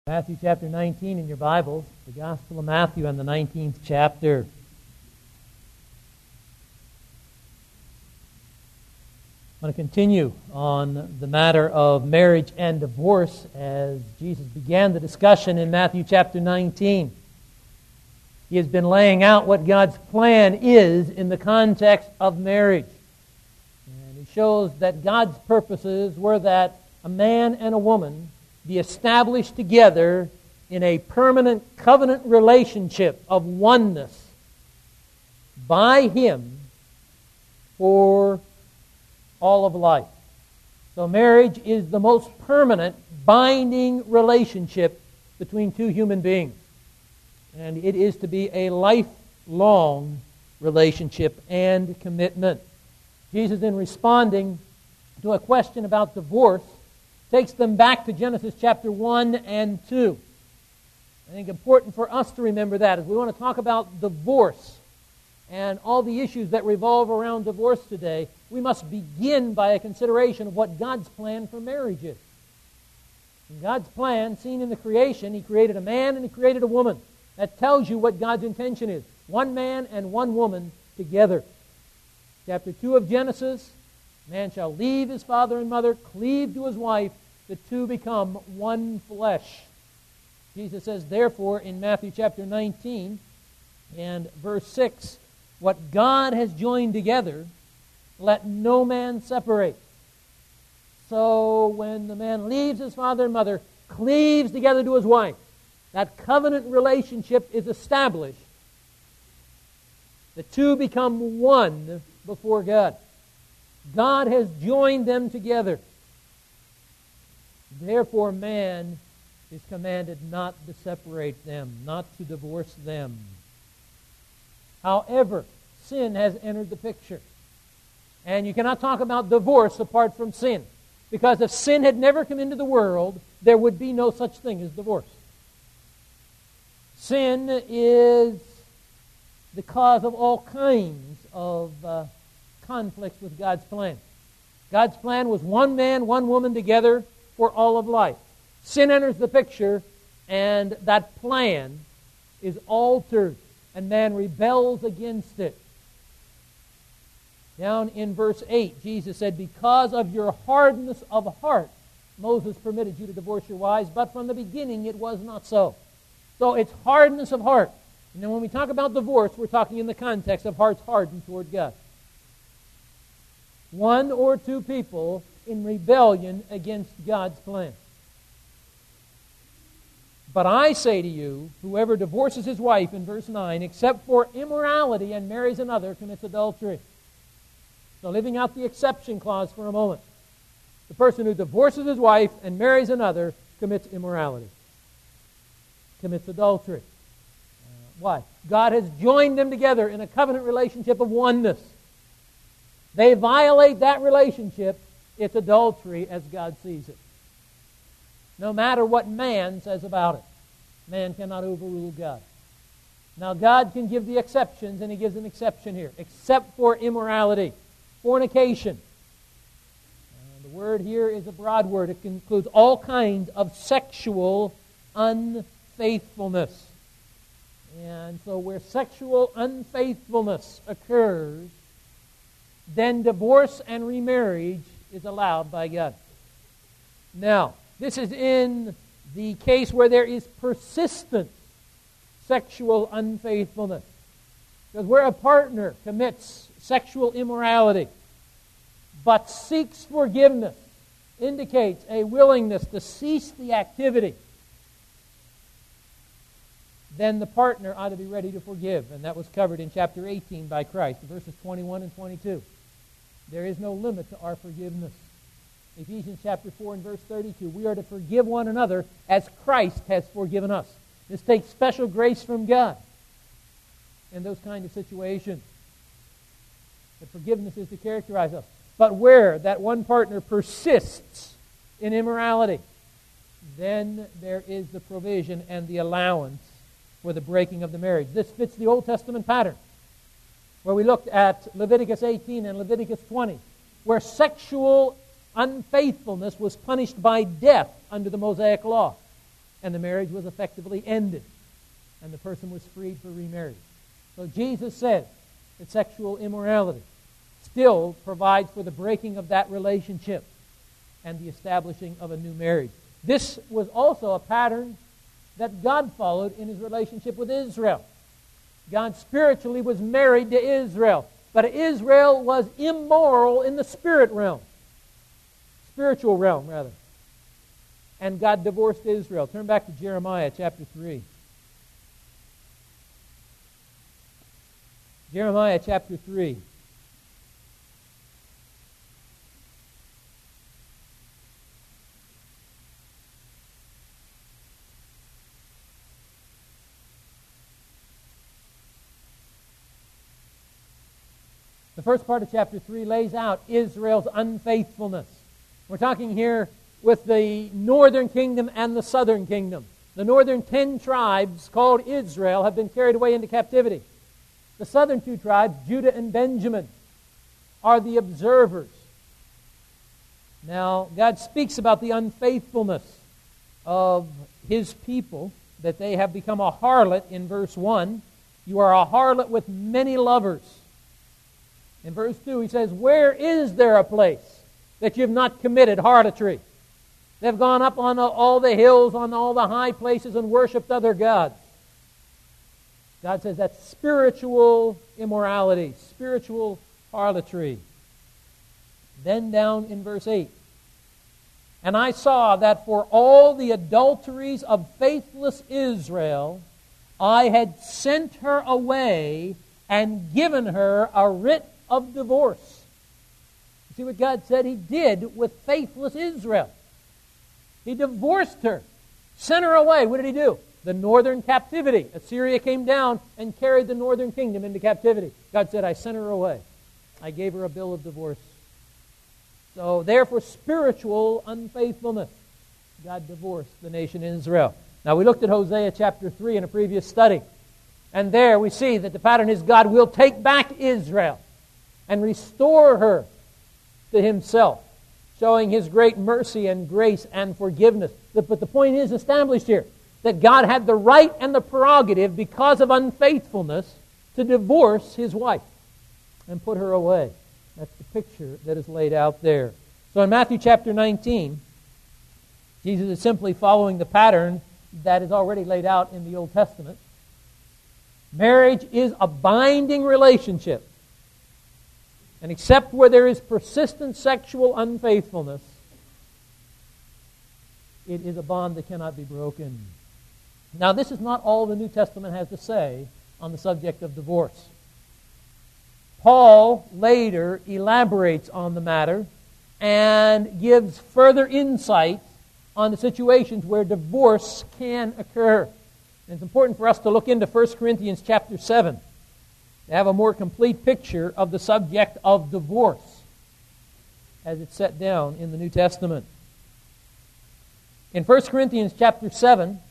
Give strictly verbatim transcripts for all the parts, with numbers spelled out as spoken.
Matthew chapter nineteen in your Bibles, the Gospel of Matthew and the nineteenth chapter. I want to continue on the matter of marriage and divorce as Jesus began the discussion in Matthew chapter nineteen. He has been laying out what God's plan is in the context of marriage. And he shows that God's purposes were that a man and a woman be established together in a permanent covenant relationship of oneness by Him for all of life. So marriage is the most permanent, binding relationship between two human beings. And it is to be a lifelong relationship and commitment. Jesus, in responding to a question about divorce, takes them back to Genesis chapter one and two. I think important for us to remember that as we want to talk about divorce and all the issues that revolve around divorce today, we must begin by a consideration of what God's plan for marriage is. In God's plan, seen in the creation, He created a man and He created a woman. That tells you what God's intention is. One man and one woman together. Chapter two of Genesis, man shall leave his father and mother, cleave to his wife, the two become one flesh. Jesus says, therefore, in Matthew chapter nineteen and verse six, what God has joined together, let no man separate. So when the man leaves his father and mother, cleaves together to his wife, that covenant relationship is established. The two become one before God. God has joined them together. Therefore, man is commanded not to separate them, not to divorce them. However, sin has entered the picture. And you cannot talk about divorce apart from sin. Because if sin had never come into the world, there would be no such thing as divorce. Sin is the cause of all kinds of uh, conflicts with God's plan. God's plan was one man, one woman together for all of life. Sin enters the picture, and that plan is altered, and man rebels against it. Down in verse eight, Jesus said, because of your hardness of heart, Moses permitted you to divorce your wives, but from the beginning it was not so. So it's hardness of heart. And then when we talk about divorce, we're talking in the context of hearts hardened toward God. One or two people in rebellion against God's plan. But I say to you, whoever divorces his wife, in verse nine, except for immorality and marries another, commits adultery. So living out the exception clause for a moment. The person who divorces his wife and marries another commits immorality. Commits adultery. Uh, why? God has joined them together in a covenant relationship of oneness. They violate that relationship, it's adultery as God sees it. No matter what man says about it. Man cannot overrule God. Now God can give the exceptions, and He gives an exception here. Except for immorality. Fornication. Uh, the word here is a broad word. It includes all kinds of sexual unfaithfulness. And so where sexual unfaithfulness occurs, then divorce and remarriage is allowed by God. Now, this is in the case where there is persistent sexual unfaithfulness. Because where a partner commits sexual immorality but seeks forgiveness, indicates a willingness to cease the activity, then the partner ought to be ready to forgive. And that was covered in chapter eighteen by Christ, verses twenty-one and twenty-two. There is no limit to our forgiveness. Ephesians chapter four and verse thirty-two, we are to forgive one another as Christ has forgiven us. This takes special grace from God in those kind of situations. But forgiveness is to characterize us. But where that one partner persists in immorality, then there is the provision and the allowance for the breaking of the marriage. This fits the Old Testament pattern, where we looked at Leviticus eighteen and Leviticus twenty, where sexual unfaithfulness was punished by death under the Mosaic law. and the marriage was effectively ended, and the person was freed for remarriage. So Jesus said that sexual immorality still provides for the breaking of that relationship and the establishing of a new marriage. This was also a pattern that God followed in His relationship with Israel. God spiritually was married to Israel, but Israel was immoral in the spirit realm, spiritual realm rather. And God divorced Israel. Turn back to Jeremiah chapter three. Jeremiah chapter three. The first part of chapter three lays out Israel's unfaithfulness. We're talking here with the northern kingdom and the southern kingdom. The northern ten tribes called Israel have been carried away into captivity. The southern two tribes, Judah and Benjamin, are the observers. Now, God speaks about the unfaithfulness of His people, that they have become a harlot in verse one. You are a harlot with many lovers. In verse two, He says, where is there a place that you have not committed harlotry? They've gone up on all the hills, on all the high places, and worshipped other gods. God says that's spiritual immorality, spiritual harlotry. Then down in verse eight, and I saw that for all the adulteries of faithless Israel, I had sent her away and given her a writ of divorce. You see what God said He did with faithless Israel? He divorced her, sent her away. What did He do? The northern captivity. Assyria came down and carried the northern kingdom into captivity. God said, I sent her away. I gave her a bill of divorce. So therefore, spiritual unfaithfulness. God divorced the nation Israel. Now we looked at Hosea chapter three in a previous study. And there we see that the pattern is God will take back Israel and restore her to Himself, showing His great mercy and grace and forgiveness. But the point is established here, that God had the right and the prerogative, because of unfaithfulness, to divorce His wife and put her away. That's the picture that is laid out there. So in Matthew chapter nineteen, Jesus is simply following the pattern that is already laid out in the Old Testament. Marriage is a binding relationship. And except where there is persistent sexual unfaithfulness, it is a bond that cannot be broken. Now, this is not all the New Testament has to say on the subject of divorce. Paul later elaborates on the matter and gives further insight on the situations where divorce can occur. And it's important for us to look into First Corinthians chapter seven to have a more complete picture of the subject of divorce as it's set down in the New Testament. In First Corinthians chapter seven,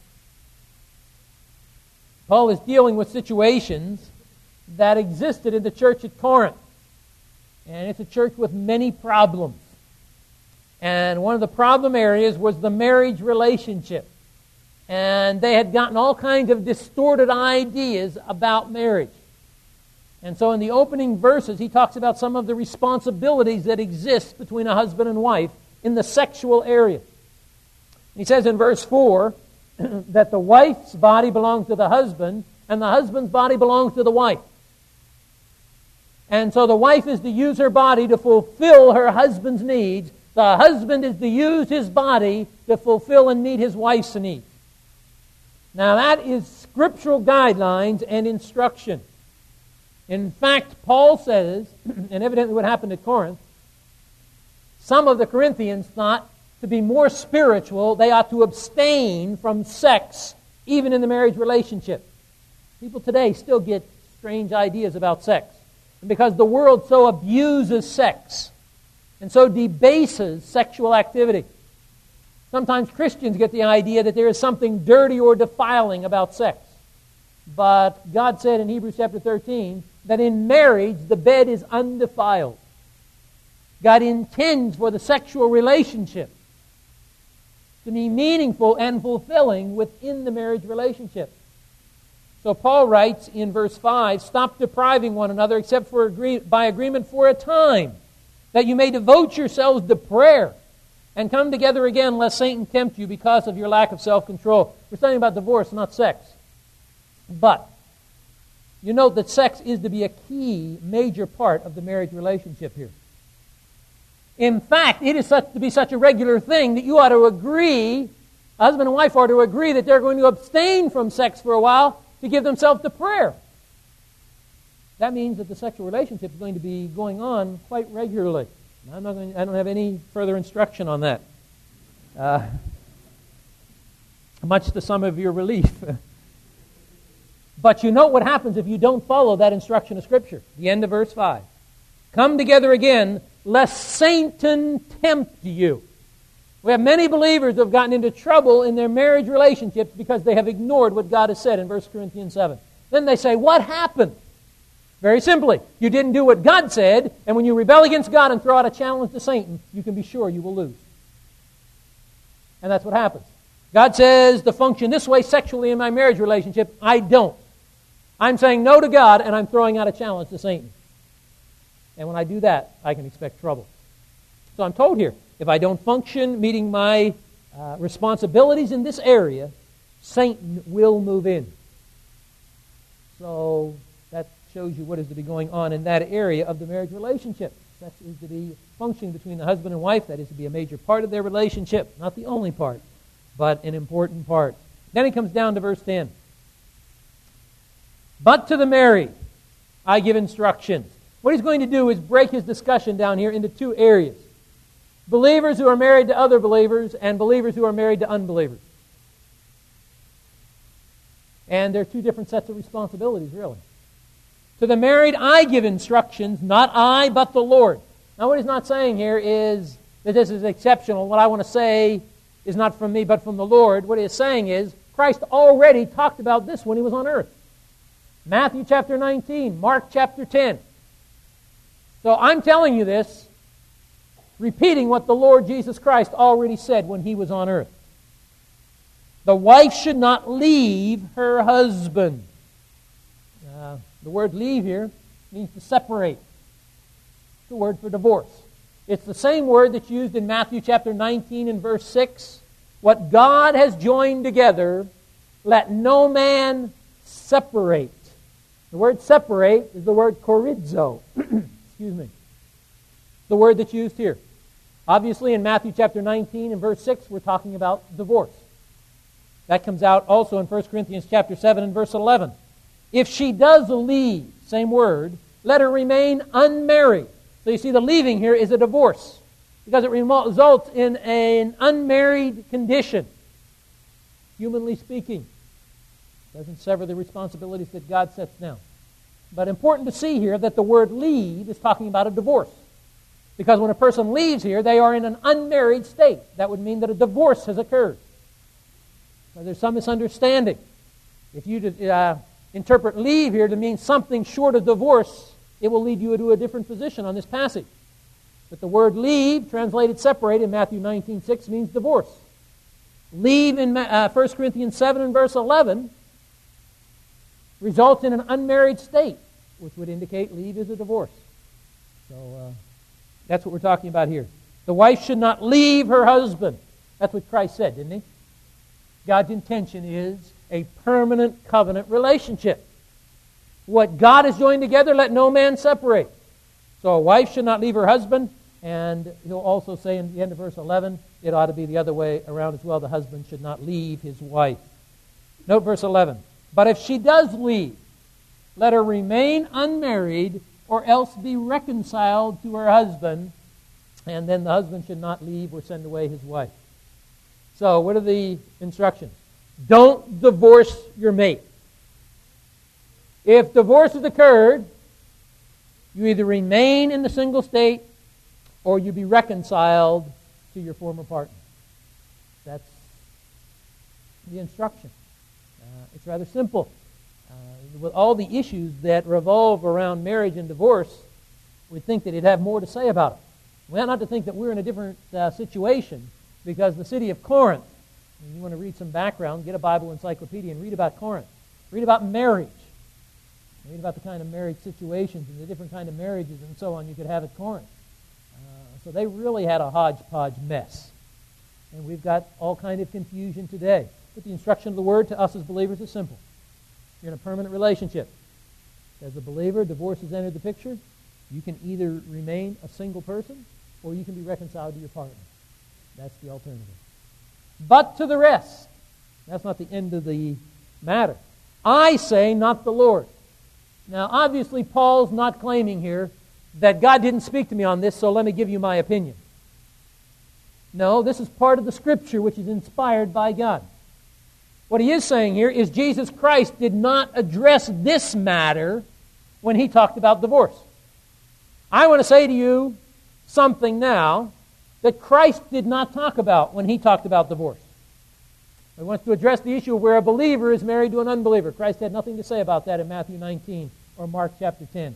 Paul is dealing with situations that existed in the church at Corinth. And it's a church with many problems. And one of the problem areas was the marriage relationship. And they had gotten all kinds of distorted ideas about marriage. And so in the opening verses, he talks about some of the responsibilities that exist between a husband and wife in the sexual area. He says in verse four that the wife's body belongs to the husband and the husband's body belongs to the wife. And so the wife is to use her body to fulfill her husband's needs. The husband is to use his body to fulfill and meet his wife's needs. Now that is scriptural guidelines and instruction. In fact, Paul says, and evidently what happened at Corinth, some of the Corinthians thought to be more spiritual, they ought to abstain from sex, even in the marriage relationship. People today still get strange ideas about sex. And because the world so abuses sex and so debases sexual activity, sometimes Christians get the idea that there is something dirty or defiling about sex. But God said in Hebrews chapter thirteen that in marriage the bed is undefiled. God intends for the sexual relationship to be meaningful and fulfilling within the marriage relationship. So Paul writes in verse five, "Stop depriving one another except for agree- by agreement for a time, that you may devote yourselves to prayer and come together again, lest Satan tempt you because of your lack of self-control." We're studying about divorce, not sex. But you note that sex is to be a key, major part of the marriage relationship here. In fact, it is such, to be such a regular thing that you ought to agree, husband and wife are to agree that they're going to abstain from sex for a while to give themselves to prayer. That means that the sexual relationship is going to be going on quite regularly. I'm not going, I don't have any further instruction on that. Uh, much to some of your relief. But you know what happens if you don't follow that instruction of Scripture. The end of verse five. "Come together again, lest Satan tempt you." We have many believers who have gotten into trouble in their marriage relationships because they have ignored what God has said in First Corinthians seven. Then they say, what happened? Very simply, you didn't do what God said, and when you rebel against God and throw out a challenge to Satan, you can be sure you will lose. And that's what happens. God says to function this way sexually in my marriage relationship. I don't. I'm saying no to God, and I'm throwing out a challenge to Satan. And when I do that, I can expect trouble. So I'm told here, if I don't function meeting my uh, responsibilities in this area, Satan will move in. So that shows you what is to be going on in that area of the marriage relationship. Sex is to be functioning between the husband and wife. That is to be a major part of their relationship. Not the only part, but an important part. Then he comes down to verse ten. "But to the married, I give instructions." What he's going to do is break his discussion down here into two areas. Believers who are married to other believers and believers who are married to unbelievers. And they're two different sets of responsibilities, really. To the married, I give instructions, not I, but the Lord. Now, what he's not saying here is that this is exceptional. What I want to say is not from me, but from the Lord. What he is saying is, Christ already talked about this when he was on earth. Matthew chapter nineteen, Mark chapter ten. So I'm telling you this, repeating what the Lord Jesus Christ already said when he was on earth. The wife should not leave her husband. Uh, the word leave here means to separate. It's the word for divorce. It's the same word that's used in Matthew chapter nineteen and verse six. What God has joined together, let no man separate. The word separate is the word chorizo. Excuse me. The word that's used here. Obviously in Matthew chapter nineteen and verse six, we're talking about divorce. That comes out also in First Corinthians chapter seven and verse eleven. If she does leave, same word, let her remain unmarried. So you see the leaving here is a divorce because it results in an unmarried condition, humanly speaking. Doesn't sever the responsibilities that God sets down. But important to see here that the word leave is talking about a divorce. Because when a person leaves here, they are in an unmarried state. That would mean that a divorce has occurred. So there's some misunderstanding. If you uh, interpret leave here to mean something short of divorce, it will lead you to a different position on this passage. But the word leave, translated separate in Matthew nineteen six, means divorce. Leave in uh, First Corinthians seven and verse eleven results in an unmarried state, which would indicate leave is a divorce. So uh, that's what we're talking about here. The wife should not leave her husband. That's what Christ said, didn't he? God's intention is a permanent covenant relationship. What God has joined together, let no man separate. So a wife should not leave her husband, and he'll also say in the end of verse eleven, it ought to be the other way around as well. The husband should not leave his wife. Note verse eleven. But if she does leave, let her remain unmarried or else be reconciled to her husband, and then the husband should not leave or send away his wife. So what are the instructions? Don't divorce your mate. If divorce has occurred, you either remain in the single state or you be reconciled to your former partner. That's the instruction. Uh, it's rather simple. Uh, with all the issues that revolve around marriage and divorce, we'd think that he'd have more to say about it. We ought not to think that we're in a different uh, situation because the city of Corinth And you want to read some background, get a Bible encyclopedia and read about Corinth. Read about marriage. Read about the kind of marriage situations and the different kind of marriages and so on you could have at Corinth. Uh, so they really had a hodgepodge mess. And we've got all kind of confusion today. But the instruction of the Word to us as believers is simple. You're in a permanent relationship. As a believer, divorce has entered the picture. You can either remain a single person or you can be reconciled to your partner. That's the alternative. But to the rest, that's not the end of the matter. I say, not the Lord. Now, obviously, Paul's not claiming here that God didn't speak to me on this, so let me give you my opinion. No, this is part of the Scripture which is inspired by God. What he is saying here is Jesus Christ did not address this matter when he talked about divorce. I want to say to you something now that Christ did not talk about when he talked about divorce. He wants to address the issue of where a believer is married to an unbeliever. Christ had nothing to say about that in Matthew nineteen or Mark chapter ten.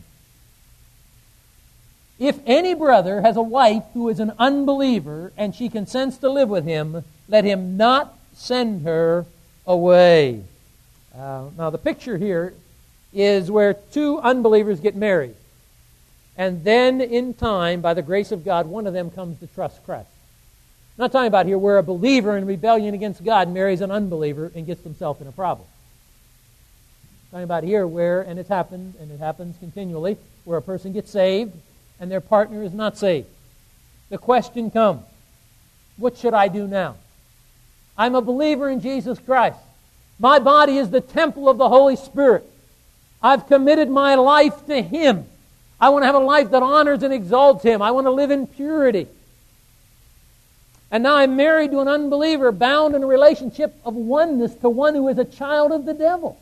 If any brother has a wife who is an unbeliever and she consents to live with him, let him not send her away. Uh, now the picture here is where two unbelievers get married. And then in time, by the grace of God, one of them comes to trust Christ. I'm not talking about here where a believer in rebellion against God marries an unbeliever and gets himself in a problem. I'm talking about here where, and it's happened, and it happens continually, where a person gets saved and their partner is not saved. The question comes, what should I do now? I'm a believer in Jesus Christ. My body is the temple of the Holy Spirit. I've committed my life to Him. I want to have a life that honors and exalts Him. I want to live in purity. And now I'm married to an unbeliever, bound in a relationship of oneness to one who is a child of the devil,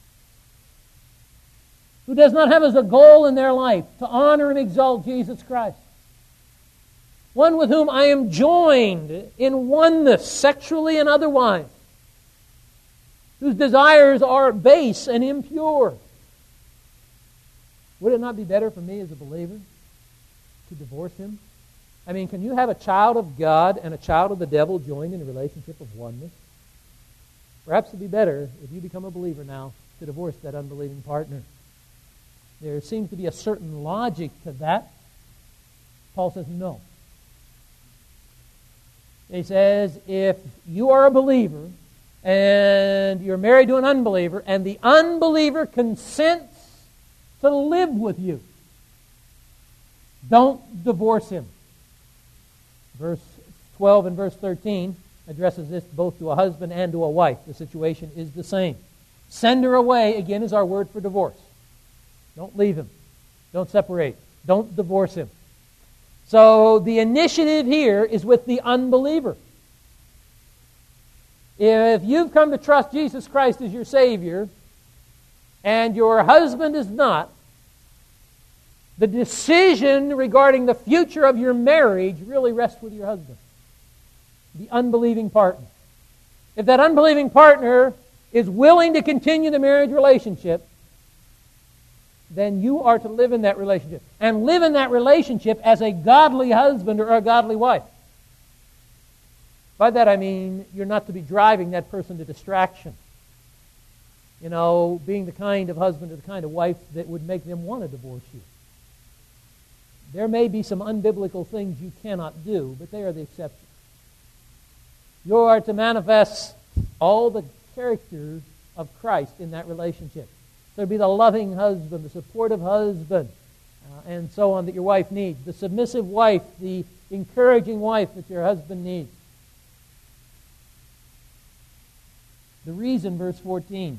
who does not have as a goal in their life to honor and exalt Jesus Christ. One with whom I am joined in oneness, sexually and otherwise, whose desires are base and impure. Would it not be better for me as a believer to divorce him? I mean, can you have a child of God and a child of the devil joined in a relationship of oneness? Perhaps it would be better if you become a believer now to divorce that unbelieving partner. There seems to be a certain logic to that. Paul says no. He says, if you are a believer and you're married to an unbeliever and the unbeliever consents to live with you, don't divorce him. Verse twelve and verse thirteen addresses this both to a husband and to a wife. The situation is the same. Send her away, again, is our word for divorce. Don't leave him. Don't separate. Don't divorce him. So the initiative here is with the unbeliever. If you've come to trust Jesus Christ as your Savior and your husband is not, the decision regarding the future of your marriage really rests with your husband, the unbelieving partner. If that unbelieving partner is willing to continue the marriage relationship, then you are to live in that relationship. And live in that relationship as a godly husband or a godly wife. By that I mean you're not to be driving that person to distraction. You know, being the kind of husband or the kind of wife that would make them want to divorce you. There may be some unbiblical things you cannot do, but they are the exception. You are to manifest all the character of Christ in that relationship. So be the loving husband, the supportive husband, uh, and so on that your wife needs. The submissive wife, the encouraging wife that your husband needs. The reason, verse fourteen.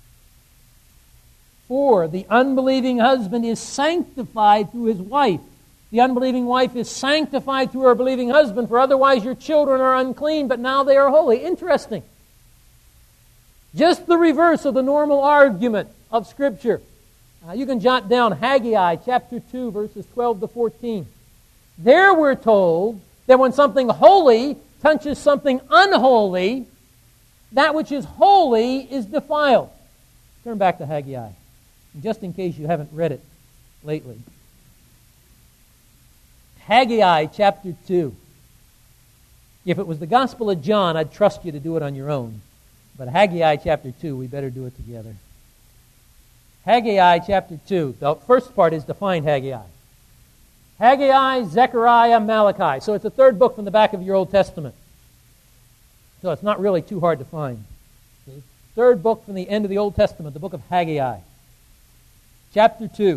For the unbelieving husband is sanctified through his wife. The unbelieving wife is sanctified through her believing husband, for otherwise your children are unclean, but now they are holy. Interesting. Just the reverse of the normal argument of Scripture. Uh, you can jot down Haggai chapter two, verses twelve to fourteen. There we're told that when something holy touches something unholy, that which is holy is defiled. Turn back to Haggai, just in case you haven't read it lately. Haggai chapter two. If it was the Gospel of John, I'd trust you to do it on your own. But Haggai chapter two, we better do it together. Haggai chapter two. The first part is define Haggai. Haggai, Zechariah, Malachi. So it's the third book from the back of your Old Testament. So it's not really too hard to find. The third book from the end of the Old Testament, the book of Haggai. Chapter two.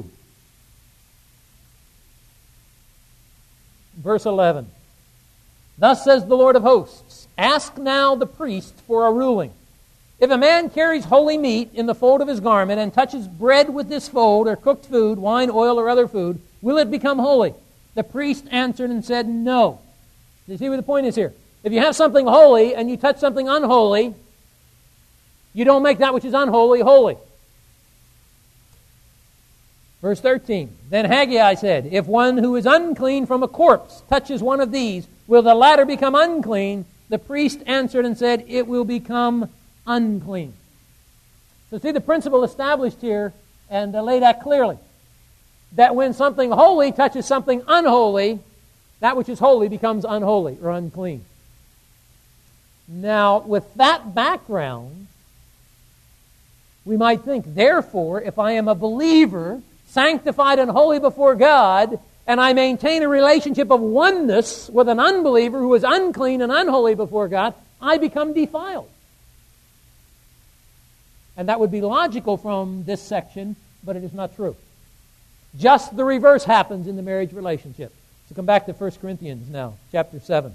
Verse eleven. Thus says the Lord of hosts, ask now the priest for a ruling. If a man carries holy meat in the fold of his garment and touches bread with this fold, or cooked food, wine, oil, or other food, will it become holy? The priest answered and said, no. You see what the point is here? If you have something holy and you touch something unholy, you don't make that which is unholy holy. Verse thirteen, then Haggai said, if one who is unclean from a corpse touches one of these, will the latter become unclean? The priest answered and said, it will become unclean. So see the principle established here and uh, laid out clearly. That when something holy touches something unholy, that which is holy becomes unholy or unclean. Now, with that background, we might think, therefore, if I am a believer, sanctified and holy before God, and I maintain a relationship of oneness with an unbeliever who is unclean and unholy before God, I become defiled. And that would be logical from this section, but it is not true. Just the reverse happens in the marriage relationship. So come back to First Corinthians now, chapter seven.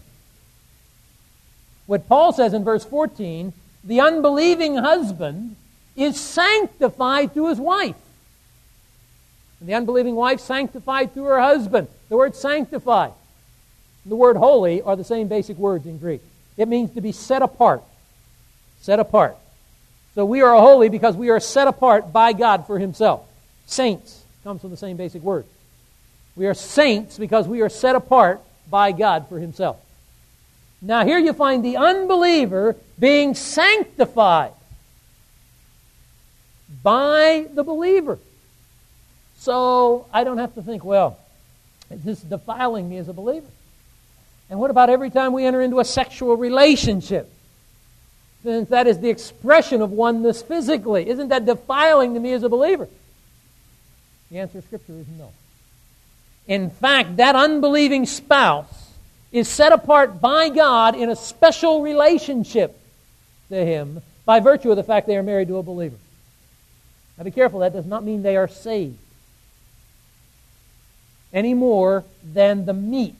What Paul says in verse fourteen, the unbelieving husband is sanctified through his wife. And the unbelieving wife sanctified through her husband. The word sanctified and the word holy are the same basic words in Greek. It means to be set apart. Set apart. So we are holy because we are set apart by God for Himself. Saints comes from the same basic word. We are saints because we are set apart by God for Himself. Now here you find the unbeliever being sanctified by the believer. So I don't have to think, well, is this defiling me as a believer? And what about every time we enter into a sexual relationship? Since that is the expression of oneness physically, isn't that defiling to me as a believer? The answer of Scripture is no. In fact, that unbelieving spouse is set apart by God in a special relationship to Him by virtue of the fact they are married to a believer. Now be careful, that does not mean they are saved any more than the meat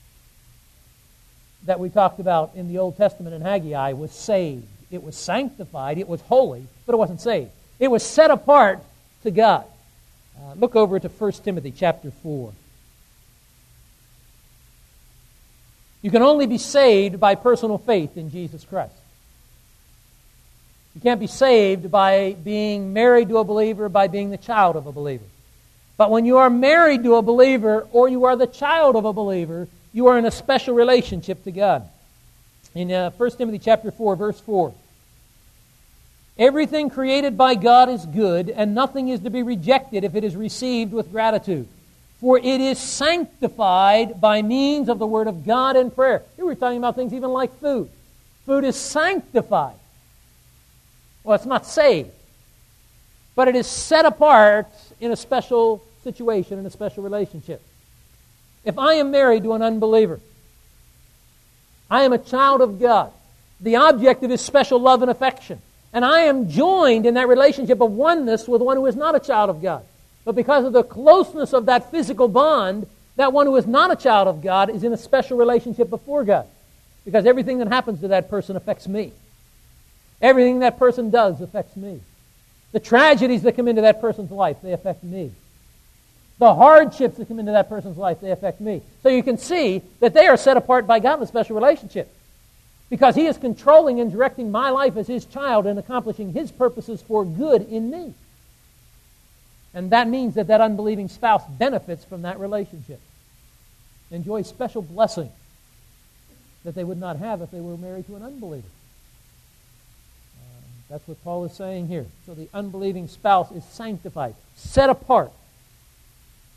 that we talked about in the Old Testament in Haggai was saved. It was sanctified, it was holy, but it wasn't saved. It was set apart to God. Uh, look over to First Timothy chapter four. You can only be saved by personal faith in Jesus Christ. You can't be saved by being married to a believer, by being the child of a believer. But when you are married to a believer or you are the child of a believer, you are in a special relationship to God. In uh, First Timothy chapter four, verse four. Everything created by God is good, and nothing is to be rejected if it is received with gratitude. For it is sanctified by means of the Word of God and prayer. Here we're talking about things even like food. Food is sanctified. Well, it's not saved. But it is set apart in a special situation, in a special relationship. If I am married to an unbeliever, I am a child of God, the object of His special love and affection. And I am joined in that relationship of oneness with one who is not a child of God. But because of the closeness of that physical bond, that one who is not a child of God is in a special relationship before God. Because everything that happens to that person affects me. Everything that person does affects me. The tragedies that come into that person's life, they affect me. The hardships that come into that person's life, they affect me. So you can see that they are set apart by God in a special relationship. Because He is controlling and directing my life as His child and accomplishing His purposes for good in me. And that means that that unbelieving spouse benefits from that relationship. Enjoys special blessing that they would not have if they were married to an unbeliever. Uh, that's what Paul is saying here. So the unbelieving spouse is sanctified, set apart.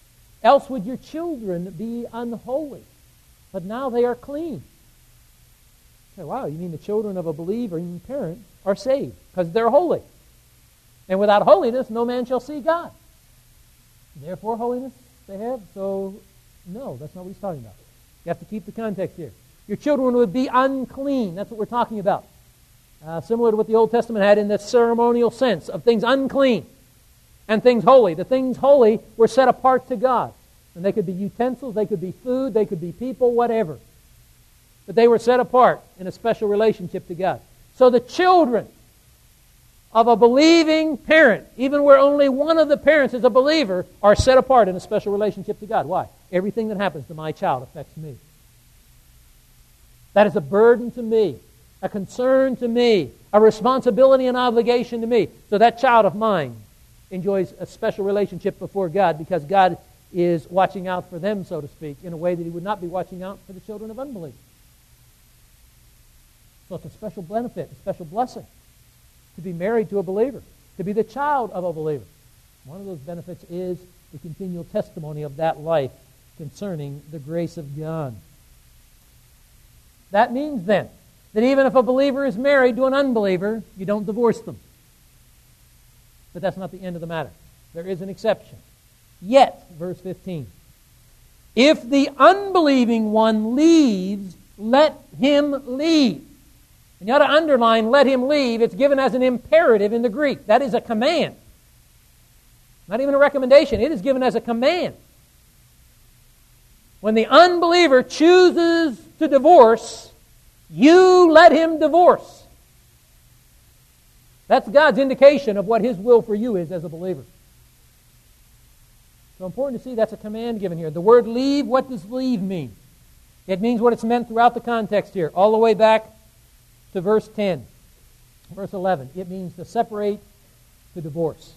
Else would your children be unholy. But now they are clean. Say, wow, you mean the children of a believing parent are saved because they're holy. And without holiness, no man shall see God. Therefore, holiness they have. So, no, that's not what he's talking about. You have to keep the context here. Your children would be unclean. That's what we're talking about. Uh, similar to what the Old Testament had in the ceremonial sense of things unclean and things holy. The things holy were set apart to God. And they could be utensils, they could be food, they could be people, whatever. But they were set apart in a special relationship to God. So the children of a believing parent, even where only one of the parents is a believer, are set apart in a special relationship to God. Why? Everything that happens to my child affects me. That is a burden to me, a concern to me, a responsibility and obligation to me. So that child of mine enjoys a special relationship before God because God is watching out for them, so to speak, in a way that He would not be watching out for the children of unbelief. So it's a special benefit, a special blessing to be married to a believer, to be the child of a believer. One of those benefits is the continual testimony of that life concerning the grace of God. That means then that even if a believer is married to an unbeliever, you don't divorce them. But that's not the end of the matter. There is an exception. Yet, verse fifteen, if the unbelieving one leaves, let him leave. And you ought to underline, let him leave. It's given as an imperative in the Greek. That is a command. Not even a recommendation. It is given as a command. When the unbeliever chooses to divorce, you let him divorce. That's God's indication of what His will for you is as a believer. So important to see that's a command given here. The word leave, what does leave mean? It means what it's meant throughout the context here, all the way back to verse ten, verse eleven. It means to separate, to divorce.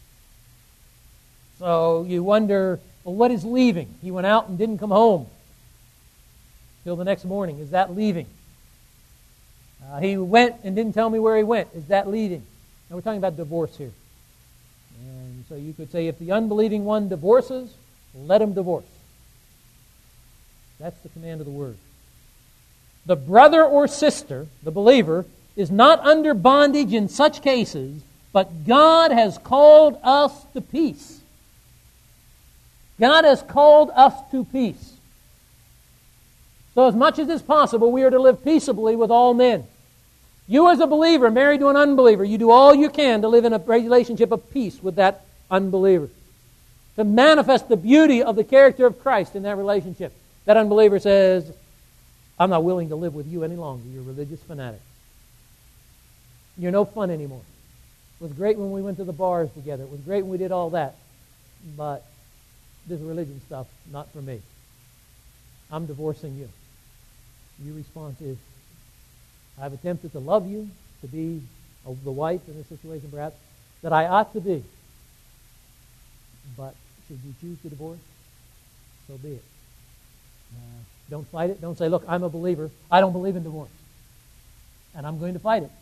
So you wonder, well, what is leaving? He went out and didn't come home till the next morning. Is that leaving? Uh, he went and didn't tell me where he went. Is that leaving? Now we're talking about divorce here. And so you could say if the unbelieving one divorces, let him divorce. That's the command of the Word. The brother or sister, the believer, is not under bondage in such cases, but God has called us to peace. God has called us to peace. So as much as is possible, we are to live peaceably with all men. You as a believer, married to an unbeliever, you do all you can to live in a relationship of peace with that unbeliever. To manifest the beauty of the character of Christ in that relationship. That unbeliever says, I'm not willing to live with you any longer. You're a religious fanatic. You're no fun anymore. It was great when we went to the bars together. It was great when we did all that. But this religion stuff, not for me. I'm divorcing you. Your response is, I've attempted to love you, to be a, the wife in this situation perhaps, that I ought to be. But should you choose to divorce, so be it. Uh, don't fight it. Don't say, look, I'm a believer. I don't believe in divorce. And I'm going to fight it.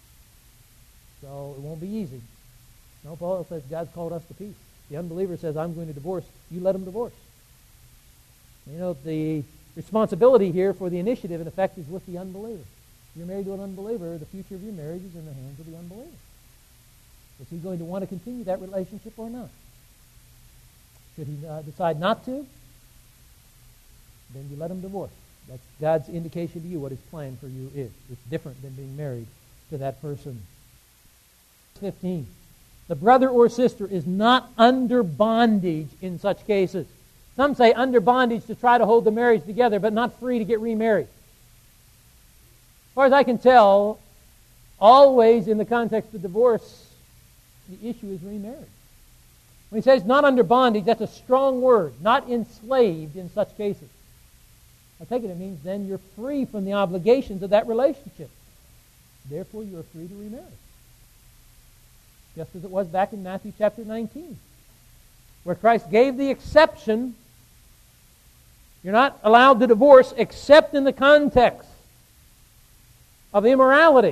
So it won't be easy. No, Paul says God's called us to peace. The unbeliever says, I'm going to divorce. You let him divorce. You know, the responsibility here for the initiative, in effect, is with the unbeliever. If you're married to an unbeliever, the future of your marriage is in the hands of the unbeliever. Is he going to want to continue that relationship or not? Should he uh, decide not to, then you let him divorce. That's God's indication to you what His plan for you is. It's different than being married to that person. fifteen. The brother or sister is not under bondage in such cases. Some say under bondage to try to hold the marriage together, but not free to get remarried. As far as I can tell, always in the context of divorce, the issue is remarriage. When he says not under bondage, that's a strong word. Not enslaved in such cases. I take it it means then you're free from the obligations of that relationship. Therefore, you are free to remarry. Just as it was back in Matthew chapter nineteen, where Christ gave the exception. You're not allowed to divorce except in the context of immorality.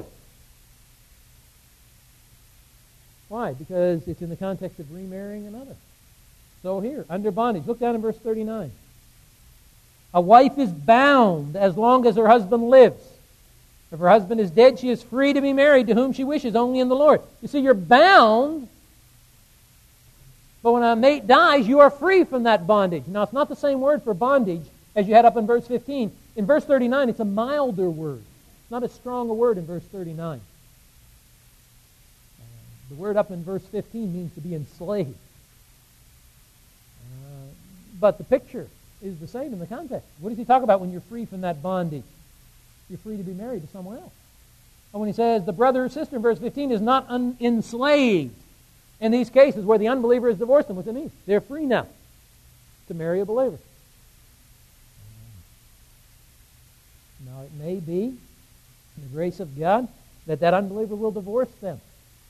Why? Because it's in the context of remarrying another. So here, under bondage. Look down in verse thirty-nine. A wife is bound as long as her husband lives. If her husband is dead, she is free to be married to whom she wishes, only in the Lord. You see, you're bound, but when a mate dies, you are free from that bondage. Now, it's not the same word for bondage as you had up in verse fifteen. In verse thirty-nine, it's a milder word. It's not as strong a word in verse thirty-nine. Uh, the word up in verse fifteen means to be enslaved. Uh, but the picture is the same in the context. What does he talk about when you're free from that bondage? You're free to be married to someone else. And when he says the brother or sister in verse fifteen is not un- enslaved, in these cases where the unbeliever has divorced them, what's it mean? They're free now to marry a believer. Now it may be, in the grace of God, that that unbeliever will divorce them.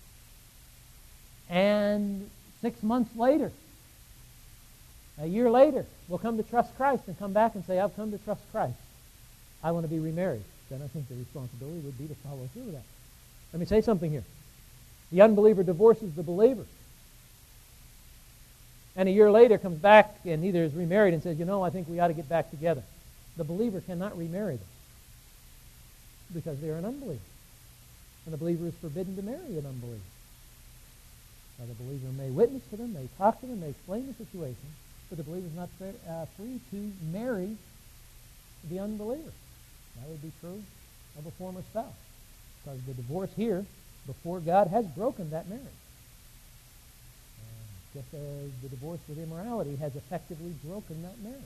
And six months later, a year later, will come to trust Christ and come back and say, I've come to trust Christ. I want to be remarried. Then I think the responsibility would be to follow through with that. Let me say something here. The unbeliever divorces the believer. And a year later comes back and either is remarried and says, you know, I think we ought to get back together. The believer cannot remarry them because they're an unbeliever. And the believer is forbidden to marry an unbeliever. Now, the believer may witness to them, may talk to them, may explain the situation, but the believer is not uh, free to marry the unbeliever. That would be true of a former spouse. Because the divorce here, before God, has broken that marriage. Uh, just as the divorce with immorality has effectively broken that marriage.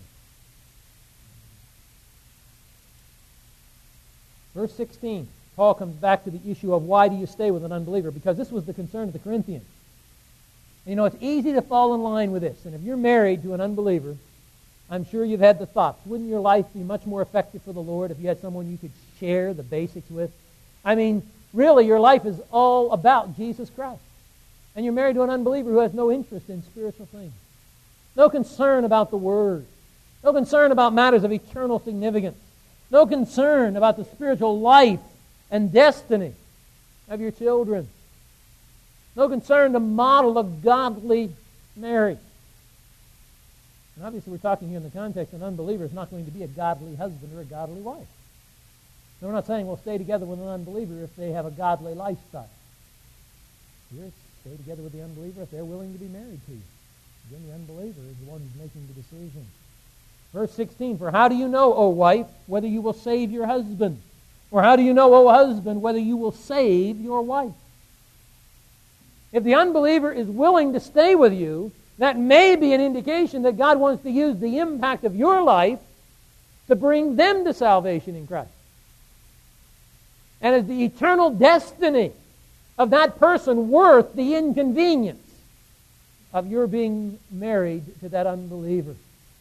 Verse sixteen, Paul comes back to the issue of why do you stay with an unbeliever? Because this was the concern of the Corinthians. You know, it's easy to fall in line with this. And if you're married to an unbeliever, I'm sure you've had the thoughts, wouldn't your life be much more effective for the Lord if you had someone you could share the basics with? I mean, really, your life is all about Jesus Christ. And you're married to an unbeliever who has no interest in spiritual things. No concern about the Word. No concern about matters of eternal significance. No concern about the spiritual life and destiny of your children. No concern to model a godly marriage. And obviously we're talking here in the context an unbeliever is not going to be a godly husband or a godly wife. So we're not saying we'll stay together with an unbeliever if they have a godly lifestyle. Here, stay together with the unbeliever if they're willing to be married to you. Again, the unbeliever is the one who's making the decision. Verse sixteen, for how do you know, O wife, whether you will save your husband? Or how do you know, O husband, whether you will save your wife? If the unbeliever is willing to stay with you, that may be an indication that God wants to use the impact of your life to bring them to salvation in Christ. And is the eternal destiny of that person worth the inconvenience of your being married to that unbeliever?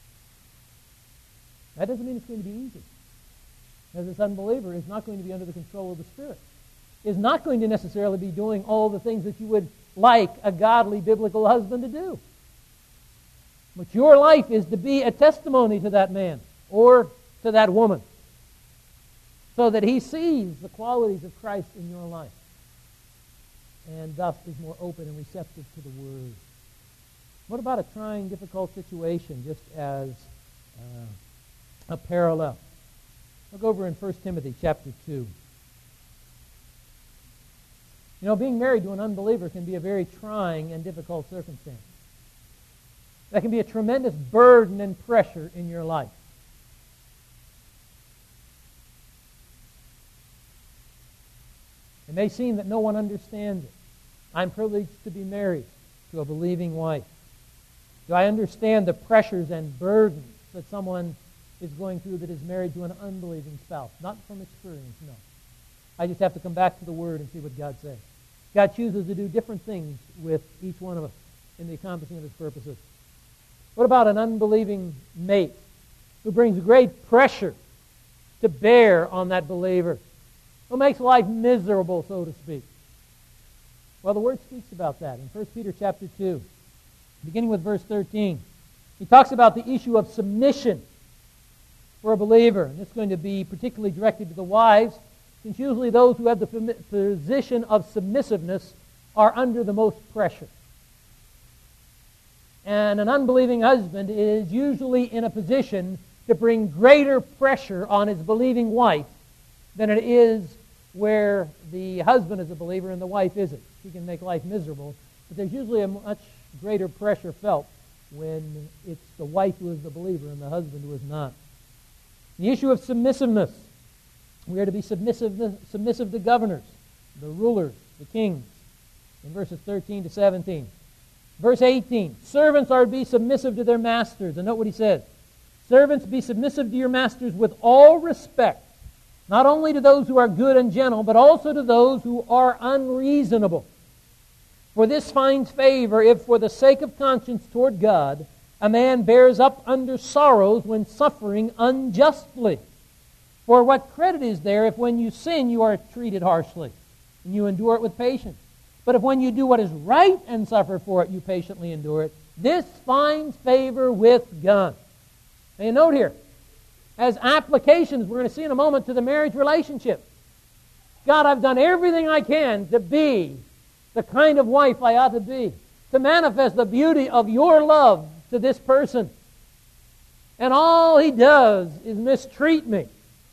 That doesn't mean it's going to be easy. Because this unbeliever is not going to be under the control of the Spirit. Is not going to necessarily be doing all the things that you would like a godly biblical husband to do. But your life is to be a testimony to that man or to that woman so that he sees the qualities of Christ in your life and thus is more open and receptive to the Word. What about a trying, difficult situation just as uh, a parallel? Look over in First Timothy chapter two. You know, being married to an unbeliever can be a very trying and difficult circumstance. That can be a tremendous burden and pressure in your life. It may seem that no one understands it. I'm privileged to be married to a believing wife. Do I understand the pressures and burdens that someone is going through that is married to an unbelieving spouse? Not from experience, no. I just have to come back to the Word and see what God says. God chooses to do different things with each one of us in the accomplishing of His purposes. What about an unbelieving mate who brings great pressure to bear on that believer, who makes life miserable, so to speak? Well, the Word speaks about that in First Peter chapter two, beginning with verse thirteen. He talks about the issue of submission for a believer. And this is going to be particularly directed to the wives, since usually those who have the position of submissiveness are under the most pressure. And an unbelieving husband is usually in a position to bring greater pressure on his believing wife than it is where the husband is a believer and the wife isn't. She can make life miserable, but there's usually a much greater pressure felt when it's the wife who is the believer and the husband who is not. The issue of submissiveness. We are to be submissive, submissive to governors, the rulers, the kings, in verses thirteen to seventeen. Verse eighteen, servants are to be submissive to their masters. And note what he says. Servants, be submissive to your masters with all respect, not only to those who are good and gentle, but also to those who are unreasonable. For this finds favor if, for the sake of conscience toward God, a man bears up under sorrows when suffering unjustly. For what credit is there if when you sin you are treated harshly, and you endure it with patience? But if when you do what is right and suffer for it, you patiently endure it, this finds favor with God. And note here, as applications, we're going to see in a moment, to the marriage relationship. God, I've done everything I can to be the kind of wife I ought to be, to manifest the beauty of your love to this person. And all he does is mistreat me.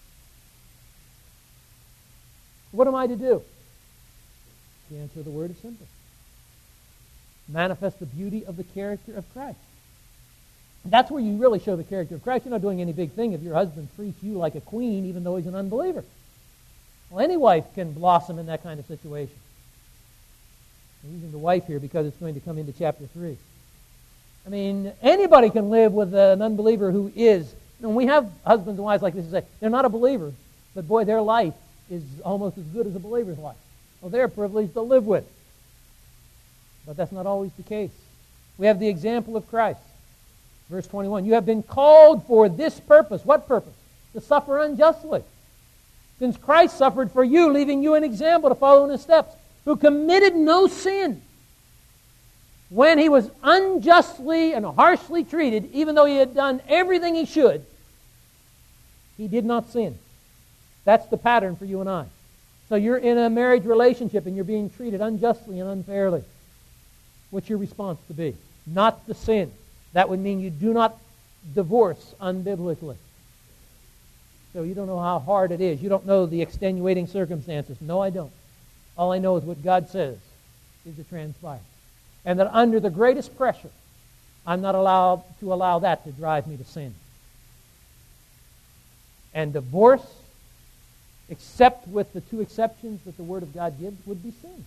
What am I to do? The answer of the word is simple. Manifest the beauty of the character of Christ. That's where you really show the character of Christ. You're not doing any big thing if your husband treats you like a queen even though he's an unbeliever. Well, any wife can blossom in that kind of situation. I'm using the wife here because it's going to come into chapter three. I mean, anybody can live with an unbeliever who is. And we have husbands and wives like this who say, they're not a believer, but boy, their life is almost as good as a believer's life. Well, they're privileged to live with. But that's not always the case. We have the example of Christ. Verse twenty-one, you have been called for this purpose. What purpose? To suffer unjustly. Since Christ suffered for you, leaving you an example to follow in his steps, who committed no sin. When he was unjustly and harshly treated, even though he had done everything he should, he did not sin. That's the pattern for you and I. So you're in a marriage relationship and you're being treated unjustly and unfairly. What's your response to be? Not to sin. That would mean you do not divorce unbiblically. So you don't know how hard it is. You don't know the extenuating circumstances. No, I don't. All I know is what God says is to transpire. And that under the greatest pressure, I'm not allowed to allow that to drive me to sin. And divorce, except with the two exceptions that the Word of God gives, would be sin.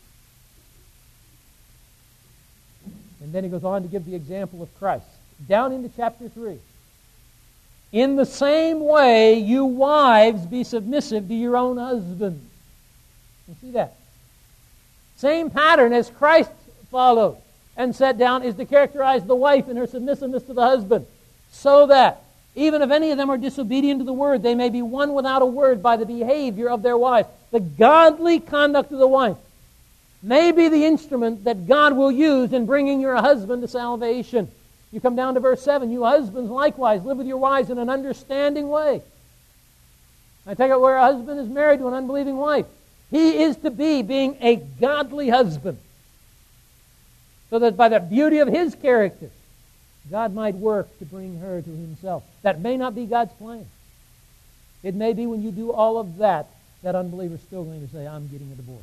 And then he goes on to give the example of Christ. Down into chapter three. In the same way, you wives be submissive to your own husbands. You see that? Same pattern as Christ followed and set down is to characterize the wife in her submissiveness to the husband, so that even if any of them are disobedient to the word, they may be won without a word by the behavior of their wife. The godly conduct of the wife may be the instrument that God will use in bringing your husband to salvation. You come down to verse seven. You husbands likewise live with your wives in an understanding way. I take it where a husband is married to an unbelieving wife. He is to be being a godly husband, so that by the beauty of his character, God might work to bring her to himself. That may not be God's plan. It may be when you do all of that, that unbeliever is still going to say, I'm getting a divorce.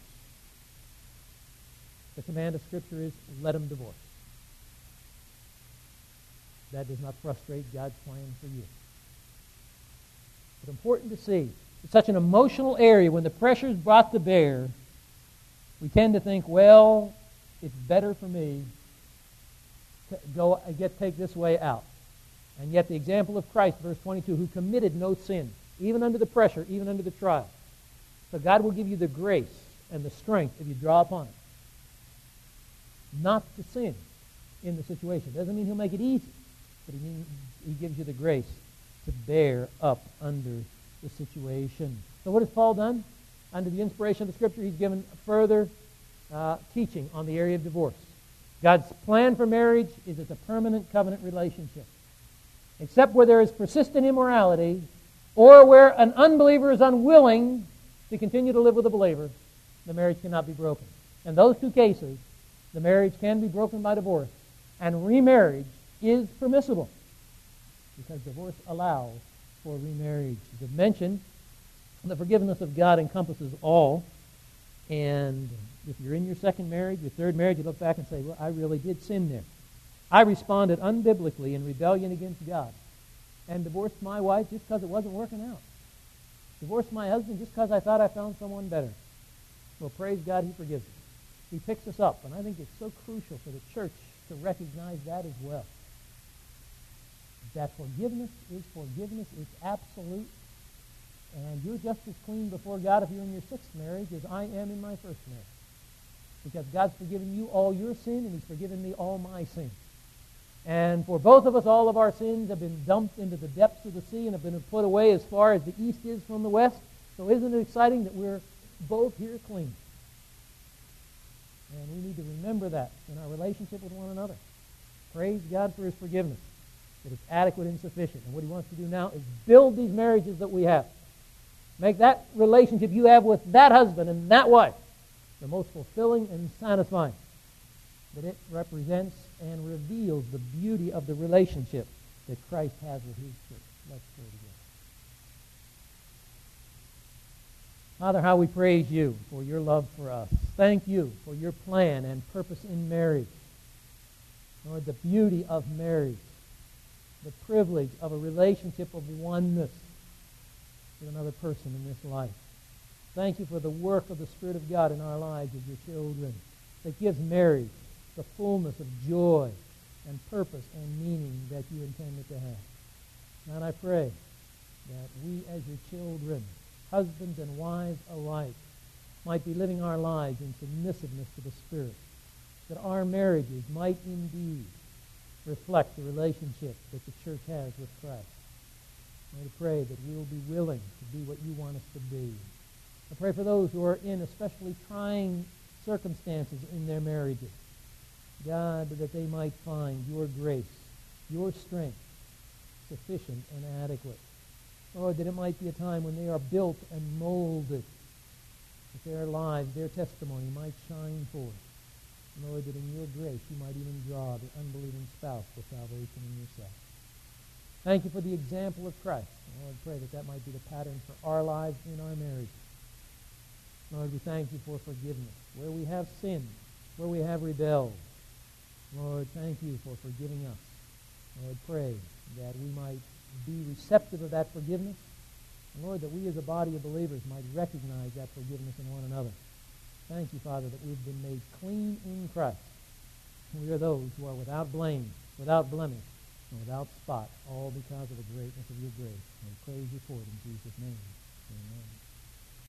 The command of Scripture is, let him divorce. That does not frustrate God's plan for you. It's important to see. It's such an emotional area. When the pressure is brought to bear, we tend to think, well, it's better for me to go get take this way out. And yet the example of Christ, verse twenty-two, who committed no sin, even under the pressure, even under the trial. So God will give you the grace and the strength if you draw upon it. Not to sin in the situation. Doesn't mean he'll make it easy, but he, means, he gives you the grace to bear up under the situation. So what has Paul done? Under the inspiration of the Scripture, he's given further uh, teaching on the area of divorce. God's plan for marriage is it's a permanent covenant relationship. Except where there is persistent immorality or where an unbeliever is unwilling to continue to live with a believer, the marriage cannot be broken. In those two cases, the marriage can be broken by divorce, and remarriage is permissible because divorce allows for remarriage. As I've mentioned, The forgiveness of God encompasses all. And if you're in your second marriage, your third marriage, you look back and say, well, I really did sin there. I responded unbiblically in rebellion against God and divorced my wife just because it wasn't working out. Divorced my husband just because I thought I found someone better. Well, praise God, He forgives us. He picks us up. And I think it's so crucial for the church to recognize that as well. That forgiveness is forgiveness. It's absolute. And you're just as clean before God if you're in your sixth marriage as I am in my first marriage. Because God's forgiven you all your sin, and He's forgiven me all my sin. And for both of us, all of our sins have been dumped into the depths of the sea and have been put away as far as the east is from the west. So isn't it exciting that we're both here clean? And we need to remember that in our relationship with one another. Praise God for His forgiveness, that it's adequate and sufficient. And what He wants to do now is build these marriages that we have. Make that relationship you have with that husband and that wife the most fulfilling and satisfying. That it represents and reveals the beauty of the relationship that Christ has with His church. Let's pray together. Father, how we praise You for Your love for us. Thank You for Your plan and purpose in marriage. Lord, the beauty of marriage, the privilege of a relationship of oneness with another person in this life. Thank You for the work of the Spirit of God in our lives as Your children that gives marriage the fullness of joy and purpose and meaning that You intended to have. And I pray that we as Your children, husbands and wives alike, might be living our lives in submissiveness to the Spirit, that our marriages might indeed reflect the relationship that the church has with Christ. I pray that we will be willing to be what You want us to be. I pray for those who are in especially trying circumstances in their marriages. God, that they might find Your grace, Your strength, sufficient and adequate. Lord, that it might be a time when they are built and molded, that their lives, their testimony might shine forth. Lord, that in Your grace You might even draw the unbelieving spouse to salvation in Yourself. Thank You for the example of Christ. Lord, pray that that might be the pattern for our lives in our marriages. Lord, we thank You for forgiveness. Where we have sinned, where we have rebelled, Lord, thank You for forgiving us. Lord, pray that we might be receptive of that forgiveness. And Lord, that we as a body of believers might recognize that forgiveness in one another. Thank You, Father, that we've been made clean in Christ. We are those who are without blame, without blemish, and without spot, all because of the greatness of Your grace. And we praise You for it in Jesus' name. Amen.